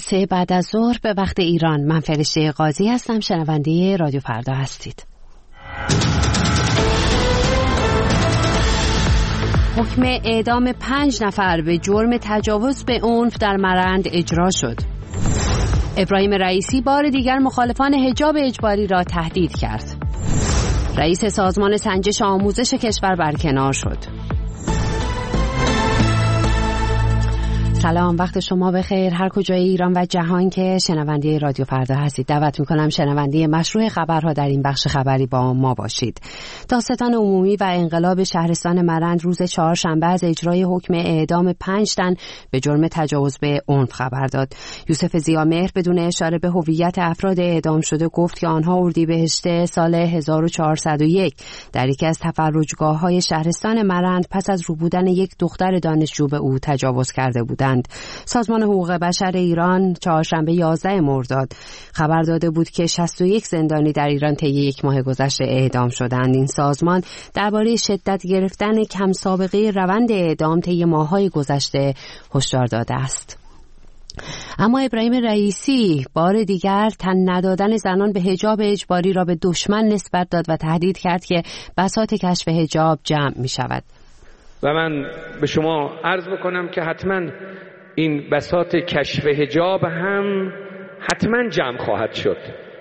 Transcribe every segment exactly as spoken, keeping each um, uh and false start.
سه بعد از ظهر به وقت ایران. من فرشته قاضی هستم، شنونده رادیو فردا هستید. حکم اعدام پنج نفر به جرم تجاوز به عنف در مرند اجرا شد. ابراهیم رئیسی بار دیگر مخالفان حجاب اجباری را تهدید کرد. رئیس سازمان سنجش آموزش کشور برکنار شد. سلام، وقت شما بخیر هر کجای ایران و جهان که شنونده رادیو فردا هستید. دعوت میکنم شنونده مشروع خبرها در این بخش خبری با ما باشید. دادستان عمومی و انقلاب شهرستان مرند روز چهارشنبه از اجرای حکم اعدام پنج تن به جرم تجاوز به عنف خبر داد. یوسف ضیامهر بدون اشاره به هویت افراد اعدام شده گفت که آنها اردیبهشت سال هزار و چهارصد و یک در یکی از تفرجگاه‌های شهرستان مرند پس از روبودن یک دختر دانشجو به او تجاوز کرده بودند. سازمان حقوق بشر ایران چهارشنبه یازده مرداد خبر داده بود که شصت و یک زندانی در ایران طی یک ماه گذشته اعدام شدند. این سازمان درباره شدت گرفتن کم سابقه روند اعدام طی ماه‌های گذشته هشدار داده است. اما ابراهیم رئیسی بار دیگر تن ندادن زنان به حجاب اجباری را به دشمن نسبت داد و تهدید کرد که بساط کشف حجاب جمع می شود. و من به شما عرض بکنم که حتما این بساط کشف حجاب هم حتما جمع خواهد شد،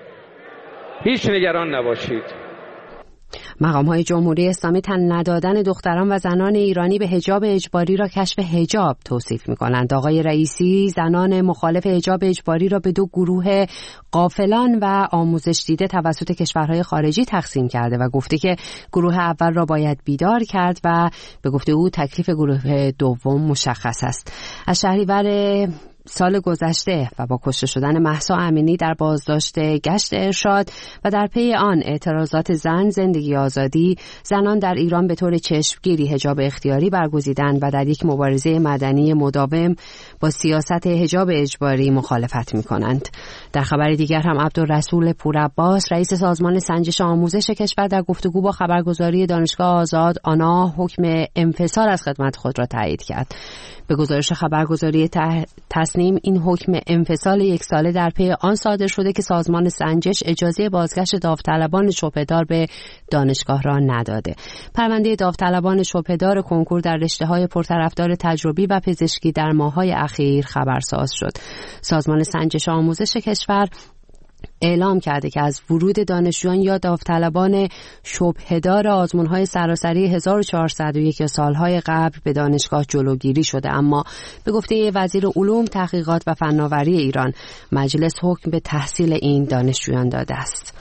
هیچ نگران نباشید. مقام‌های جمهوری اسلامی تن ندادن دختران و زنان ایرانی به حجاب اجباری را کشف حجاب توصیف می‌کنند. آقای رئیسی زنان مخالف حجاب اجباری را به دو گروه غافلان و آموزش دیده توسط کشورهای خارجی تقسیم کرده و گفته که گروه اول را باید بیدار کرد و به گفته او تکلیف گروه دوم مشخص است. از شهریور سال گذشته و با کشته شدن مهسا امینی در بازداشت گشت ارشاد و در پی آن اعتراضات زن زندگی آزادی، زنان در ایران به طور چشمگیری حجاب اختیاری برگزیدند و در یک مبارزه مدنی مداوم با سیاست حجاب اجباری مخالفت می‌کنند. در خبر دیگر هم عبدالرسول پورعباس رئیس سازمان سنجش آموزش کشور در گفتگو با خبرگزاری دانشگاه آزاد آنا حکم انفصال از خدمت خود را تایید کرد. به گزارش خبرگزاری تصنیم این حکم انفصال یک ساله در پی آن صادر شده که سازمان سنجش اجازه بازگشت داوطلبان شبهدار به دانشگاه را نداده. پرونده داوطلبان شبهدار کنکور در رشته‌های پرطرفدار تجربی و پزشکی در ماه‌های اخیر خبرساز شد. سازمان سنجش آموزش کشور اعلام کرده که از ورود دانشجویان یا داوطلبان شبهدار آزمون‌های سراسری هزار و چهارصد و یک سالهای قبل به دانشگاه جلوگیری شده، اما به گفته وزیر علوم، تحقیقات و فناوری ایران مجلس حکم به تحصیل این دانشجویان داده است.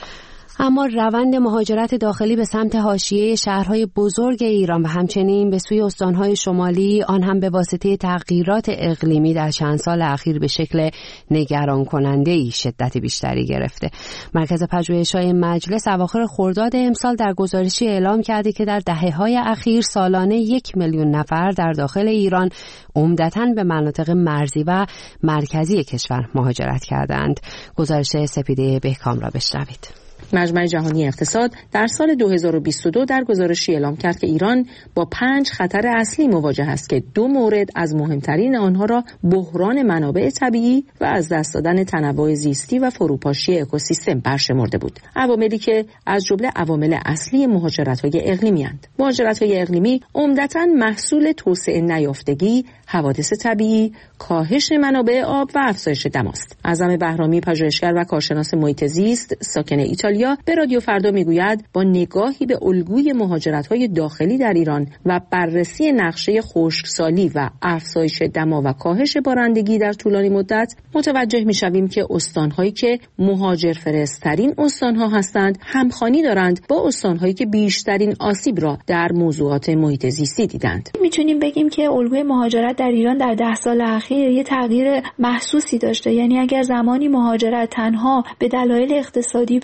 اما روند مهاجرت داخلی به سمت حاشیه شهرهای بزرگ ایران و همچنین به سوی استانهای شمالی، آن هم به واسطه تغییرات اقلیمی در چند سال اخیر به شکل نگران کننده‌ای شدت بیشتری گرفته. مرکز پژوهش‌های مجلس اواخر خرداد امسال در گزارشی اعلام کرده که در دهه‌های اخیر سالانه یک میلیون نفر در داخل ایران عمدتاً به مناطق مرزی و مرکزی کشور مهاجرت کردند. گزارش سپیده بهکام را بشنوید. مجمع جهانی اقتصاد در سال دو هزار و بیست و دو در گزارشی اعلام کرد که ایران با پنج خطر اصلی مواجه است که دو مورد از مهمترین آنها را بحران منابع طبیعی و از دست دادن تنوع زیستی و فروپاشی اکوسیستم برشمرده بود. عواملی که از جمله عوامل اصلی مهاجرت‌های اقلیمی اند. مهاجرت‌های اقلیمی عمدتاً محصول توسعه نیافتگی، حوادث طبیعی، کاهش منابع آب و افزایش دم است. اعظم بهرامی، پژوهشگر و کارشناس محیط زیست ساکن ایتالیا، به رادیو فردا میگوید با نگاهی به الگوی مهاجرت‌های داخلی در ایران و بررسی نقشه خشکسالی و افزایش دما و کاهش بارندگی در طولانی مدت متوجه می‌شویم که استان‌هایی که مهاجر فرست‌ترین استان‌ها هستند همخوانی دارند با استان‌هایی که بیشترین آسیب را در موضوعات محیط زیستی دیدند. می‌تونیم بگیم که الگوی مهاجرت در ایران در ده سال اخیر یه تغییر محسوسی داشته. یعنی اگر زمانی مهاجرت تنها به دلایل اقتصادی پیدا کرده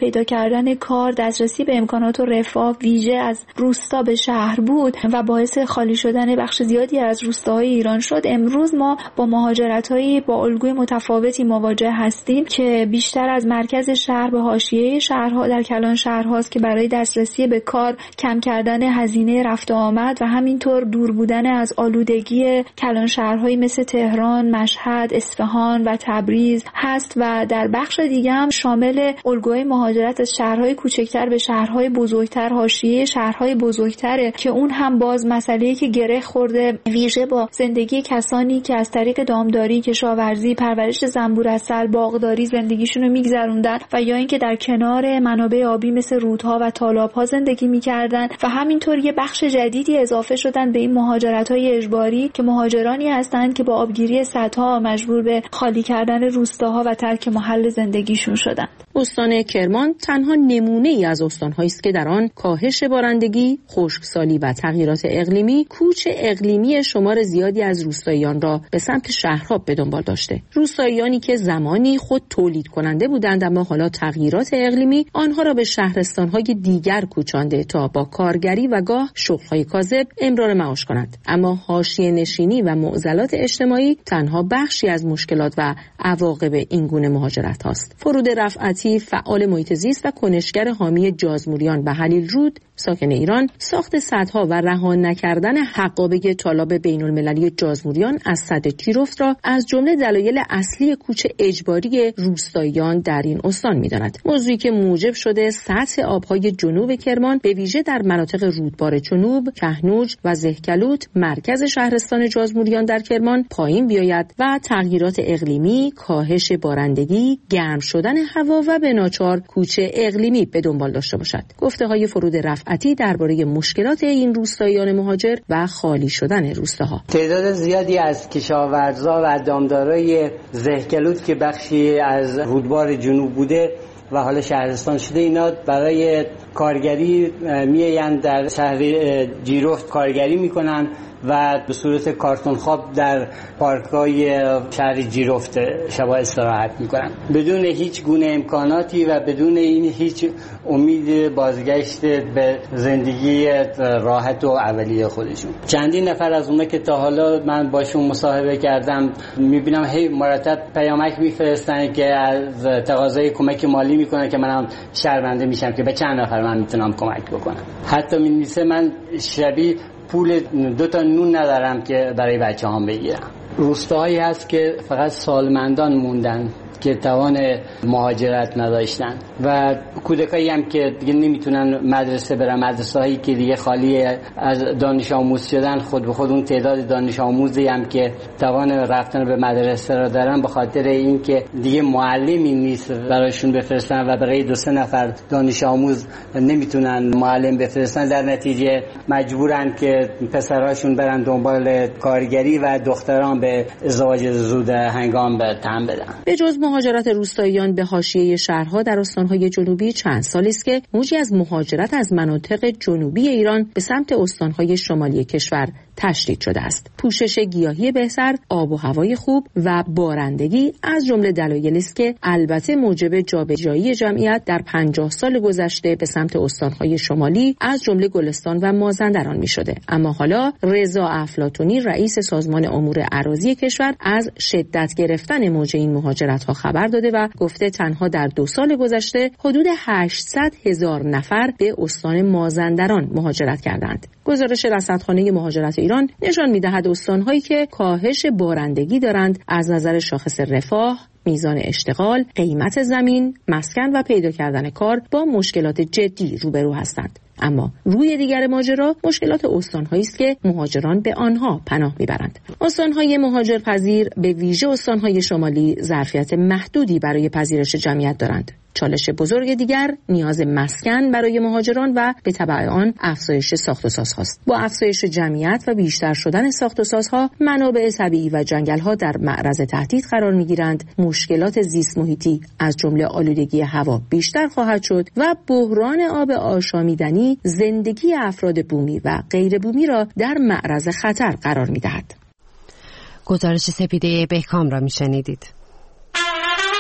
کردن کار، دسترسی به امکانات و رفاه ویژه از روستا به شهر بود و باعث خالی شدن بخش زیادی از روستاهای ایران شد، امروز ما با مهاجرت‌هایی با الگوی متفاوتی مواجه هستیم که بیشتر از مرکز شهر به حاشیه شهرها در کلان شهرهاست که برای دسترسی به کار، کم کردن هزینه رفت و آمد و همینطور دور بودن از آلودگی کلان شهرهایی مثل تهران، مشهد، اصفهان و تبریز هست و در بخش دیگه هم شامل الگوهای مهاجرت از شهرهای کوچکتر به شهرهای بزرگتر، حاشیه شهرهای بزرگتره که اون هم باز مسئله‌ای که گره خورده ویژه با زندگی کسانی که از طریق دامداری، کشاورزی، پرورش زنبور عسل، باغداری زندگیشون رو میگذروندن و یا اینکه در کنار منابع آبی مثل رودها و تالاب‌ها زندگی میکردن و همینطور یه بخش جدیدی اضافه شدن به این مهاجرت‌های اجباری که مهاجرانی هستند که با آبگیری سدها مجبور به خالی کردن روستاها و ترک محل زندگیشون شدند. استان کرمان تنها نمونه‌ای از استان‌هایی است که در آن کاهش بارندگی، خشکسالی و تغییرات اقلیمی کوچ اقلیمی شمار زیادی از روستاییان را به سمت شهرها به دنبال داشته. روستاییانی که زمانی خود تولید کننده بودند اما حالا تغییرات اقلیمی آنها را به شهرستان‌های دیگر کوچانده تا با کارگری و گاه شغل‌های کاذب امرار معاش کنند. اما حاشیه نشینی و معضلات اجتماعی تنها بخشی از مشکلات و عواقب این گونه مهاجرت هاست. فرود رفعتی، فعال محیط زیست و کنشگر حامی جازموریان و حلیل رود، ساکن ایران، ساخت سدها و رها نکردن حقابه تالاب بین‌المللی جازموریان از سد جیرفت را از جمله دلایل اصلی کوچ اجباری روستاییان در این استان می‌داند. موضوعی که موجب شده سطح آب‌های جنوب کرمان به ویژه در مناطق رودبار جنوب، کهنوج و زهکلوت، مرکز شهرستان جازموریان در کرمان، پایین بیاید و تغییرات اقلیمی، کاهش بارندگی، گرم شدن هوا و به ناچار کوچ اقلیمی به دنبال داشته باشد. گفته‌های فرود رفعتی درباره مشکلات این روستاییان مهاجر و خالی شدن روستاها. تعداد زیادی از کشاورزا و دامدارای زهکلوت که بخشی از رودبار جنوب بوده و حالا شهرستان شده، اینا برای کارگری میایند در شهر جیرفت کارگری میکنن و به صورت کارتون خواب در پارک‌های شهر جیرفت شب استراحت میکنن بدون هیچ گونه امکاناتی و بدون این هیچ امید بازگشت به زندگی راحت و اولیه خودشون. چندین نفر از اونها که تا حالا من باشون مصاحبه کردم میبینم هی مرتب پیامک میفرستن که از تقاضای کمک مالی میکنن که منم شرمنده میشم که به چند نفر من میتونم کمک بکنم. حتی می‌نویسه من شبیه پول دو تا نون ندارم که برای بچه هم بگیرم. روستاهایی هست که فقط سالمندان موندن که توان مهاجرت نداشتن و کودکایی هم که دیگه نمیتونن مدرسه برن، مدرسه هایی که دیگه خالی از دانش آموز شدن، خود به خود اون تعداد دانش آموزی هم که توان رفتن به مدرسه را دارن به خاطر این که دیگه معلمی نیست براشون بفرستن و برای دو سه نفر دانش آموز نمیتونن معلم بفرستن، در نتیجه مجبورن که پسراشون برن دنبال کارگری و دختران به ازدواج زود هنگام به تن بدن. به جز مهاجرت روستاییان به حاشیه شهرها در استانهای جنوبی، چند سالی است که موجی از مهاجرت از مناطق جنوبی ایران به سمت استانهای شمالی کشور تشدید شده است. پوشش گیاهی بهتر، آب و هوای خوب و بارندگی از جمله دلایلی است که البته موجب جابجایی جمعیت در پنجاه سال گذشته به سمت استانهای شمالی از جمله گلستان و مازندران می شده. اما حالا رضا افلاطونی رئیس سازمان امور اراضی کشور از شدت گرفتن موج این مهاجرت ها خبر داده و گفته تنها در دو سال گذشته حدود هشتصد هزار نفر به استان مازندران مهاجرت کردند. گزارش رصدخانه مهاجرت ایران نشان می‌دهد استان‌هایی که کاهش بارندگی دارند از نظر شاخص رفاه، میزان اشتغال، قیمت زمین، مسکن و پیدا کردن کار با مشکلات جدی روبرو هستند. اما روی دیگر ماجرا مشکلات استان‌هایی است که مهاجران به آنها پناه می‌برند. استان‌های مهاجرپذیر به ویژه استان‌های شمالی ظرفیت محدودی برای پذیرش جمعیت دارند. چالش بزرگ دیگر نیاز مسکن برای مهاجران و به تبع آن افزایش ساخت و سازهاست. با افزایش جمعیت و بیشتر شدن ساخت و سازها، منابع طبیعی و جنگل‌ها در معرض تهدید قرار می‌گیرند. مشکلات زیست محیطی از جمله آلودگی هوا بیشتر خواهد شد و بحران آب آشامیدنی زندگی افراد بومی و غیر بومی را در معرض خطر قرار می‌دهد. گزارش سپیده بهکام را می‌شنیدید.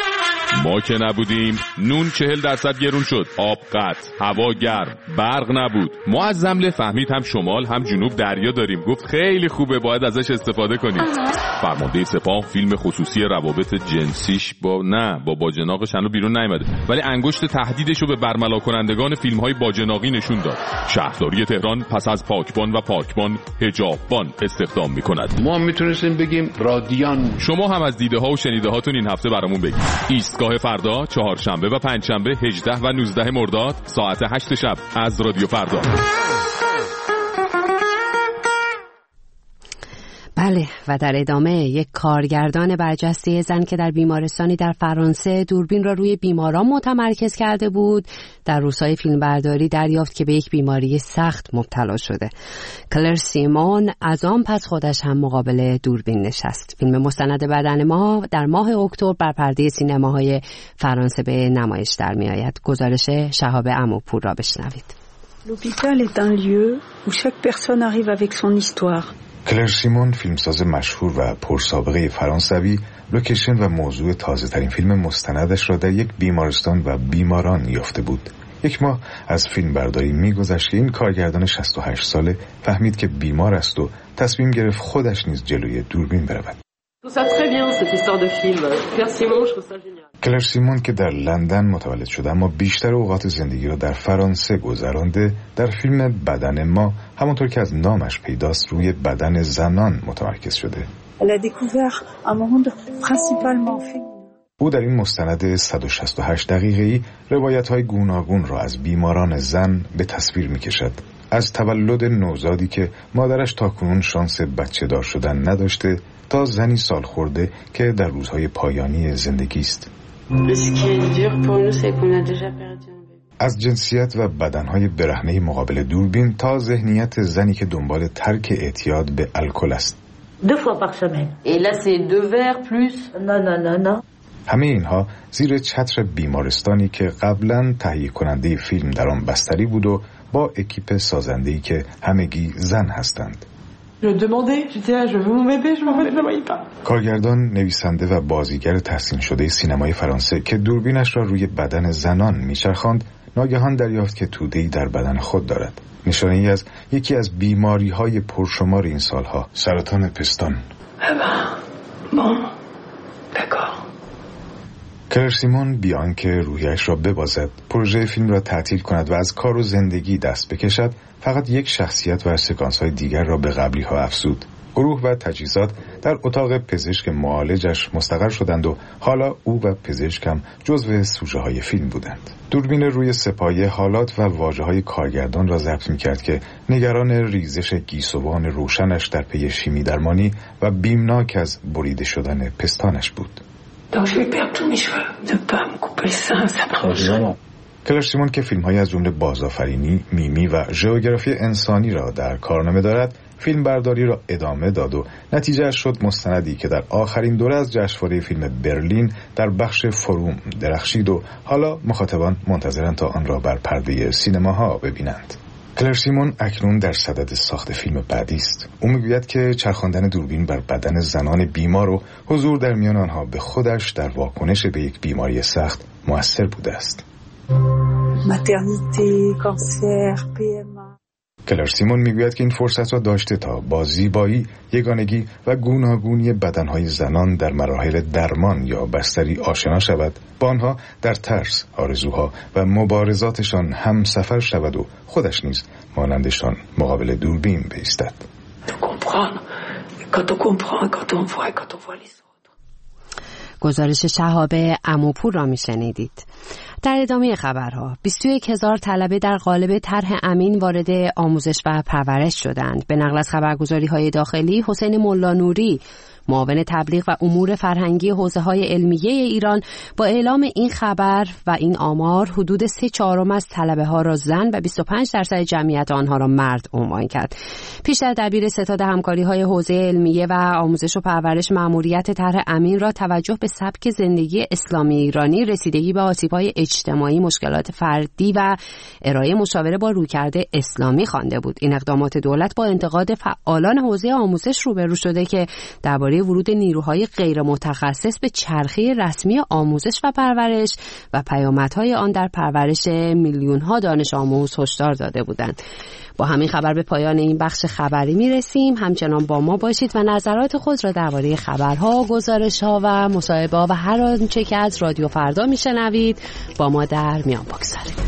ما که نبودیم نون چهل درصد گرون شد، آب قطع، هوا گرم، برق نبود. ما از زمله فهمید هم شمال هم جنوب دریا داریم، گفت خیلی خوبه باید ازش استفاده کنیم. فرمانده سپاه فیلم خصوصی روابط جنسیش با نه با باجناقش هنوز بیرون نیامده، ولی انگشت تهدیدشو به برملا کنندگان فیلم‌های باجناقی نشون داد. شهرداری تهران پس از پاکبان و پاکبان حجاببان استخدام می‌کند. ما هم میتونستیم بگیم رادیان. شما هم از دیده ها و شنیده هاتون این هفته برامون بگید. ایستگاه فردا چهارشنبه و پنجشنبه هجده و نوزده مرداد ساعت هشت شب از رادیو فردا. بله، و در ادامه یک کارگردان برجسته زن که در بیمارستانی در فرانسه دوربین را روی بیماران متمرکز کرده بود، در روزهای فیلمبرداری دریافت که به یک بیماری سخت مبتلا شده. کلر سیمون از آن پس خودش هم مقابل دوربین نشست. فیلم مستند بدن ما در ماه اکتبر بر پرده سینماهای فرانسه به نمایش در میآید. گزارش شهاب عموپور را بشنوید. L'hôpital est un lieu où chaque personne arrive avec son histoire. کلر سیمون فیلمساز مشهور و پرسابقه فرانسوی لوکیشن و موضوع تازه ترین فیلم مستندش را در یک بیمارستان و بیماران یافته بود. یک ماه از فیلم برداری می‌گذشت که این کارگردان شصت و هشت ساله فهمید که بیمار است و تصمیم گرفت خودش نیز جلوی دوربین برود. کلر سیمون که در لندن متولد شده اما بیشتر اوقات زندگی را در فرانسه گذرانده، در فیلم بدن ما همانطور که از نامش پیداست روی بدن زنان متمرکز شده. او در این مستند صد و شصت و هشت دقیقه‌ای روایت‌های گوناگون را از بیماران زن به تصویر می‌کشد. از تولد نوزادی که مادرش تاکنون شانس بچه دار شدن نداشته تا زنی سال خورده که در روزهای پایانی زندگی است. از جنسیت و بدنهای برهنه مقابل دوربین تا ذهنیت زنی که دنبال ترک اعتیاد به الکل است. همه اینها زیر چتر بیمارستانی که قبلا تهیه کننده فیلم در آن بستری بود و با اکیپ سازنده‌ای که همگی زن هستند. کارگردان، نویسنده و بازیگر تحسین شده سینمای فرانسه که دوربینش را روی بدن زنان میچرخاند، ناگهان دریافت که توده‌ای در بدن خود دارد. نشانه‌ای از یکی از بیماری‌های پرشمار این سالها، سرطان پستان. کلر سیمون بیان که روحیش را ببازد، پروژه فیلم را تعطیل کند و از کار و زندگی دست بکشد، فقط یک شخصیت و سکانس‌های دیگر را به قبلی‌ها افزود. گروه و تجهیزات در اتاق پزشک معالجش مستقر شدند و حالا او و پزشکم جزو سوژه‌های فیلم بودند. دوربین روی سپایه حالات و واژه‌های کارگردان را ضبط می‌کرد که نگران ریزش گیسوان روشنش در پی شیمی درمانی و بیمناک از بریده شدن پستانش بود. کلر سیمون که فیلم‌های از جمله بازآفرینی، میمی و ژئوگرافی انسانی را در کارنامه دارد، فیلم برداری را ادامه داد و نتیجه شد مستندی که در آخرین دوره از جشنواره فیلم برلین در بخش فروم درخشید و حالا مخاطبان منتظرند تا آن را بر پرده سینماها ببینند. کلر سیمون اکنون در صدد ساخت فیلم بعدی است. او میگوید که چرخاندن دوربین بر بدن زنان بیمار و حضور در میان آنها به خودش در واکنش به یک بیماری سخت مؤثر بوده است. کلر سیمون میگوید که این فرصت را داشته تا با زیبایی، یگانگی و گوناگونی بدنهای زنان در مراحل درمان یا بستری آشنا شود، با آنها در ترس، آرزوها و مبارزاتشان هم سفر شود و خودش نیز مانندشان مقابل دوربین بایستد. گزارش شهاب عموپور را میشنیدید. در ادامه خبرها، بیست و یک هزار طلبه در قالب طرح امین وارد آموزش و پرورش شدند. به نقل از خبرگزاری‌های داخلی، حسین ملانوری، معاون تبلیغ و امور فرهنگی حوزه‌های علمیه ایران، با اعلام این خبر و این آمار حدود سه چهارم از طلبه‌ها را زن و بیست و پنج درصد جمعیت آنها را مرد عنوان کرد. پیشتر دبیر ستاد همکاری‌های حوزه علمیه و آموزش و پرورش مأموریت طرح امین را توجه به سبک زندگی اسلامی ایرانی، رسیدگی به آسیب‌های اجتماعی اجتماعی، مشکلات فردی و ارائه مشاوره با رویکرد اسلامی خوانده بود. این اقدامات دولت با انتقاد فعالان حوزه آموزش روبرو شده که درباره ورود نیروهای غیر متخصص به چرخه رسمی آموزش و پرورش و پیامدهای آن در پرورش میلیون‌ها دانش آموز هشدار داده بودند. با همین خبر به پایان این بخش خبری میرسیم. همچنان با ما باشید و نظرات خود را درباره خبرها، گزارش‌ها و مصاحبه‌ها و هر آنچه که از رادیو فردا میشنوید با ما در میان بگذارید.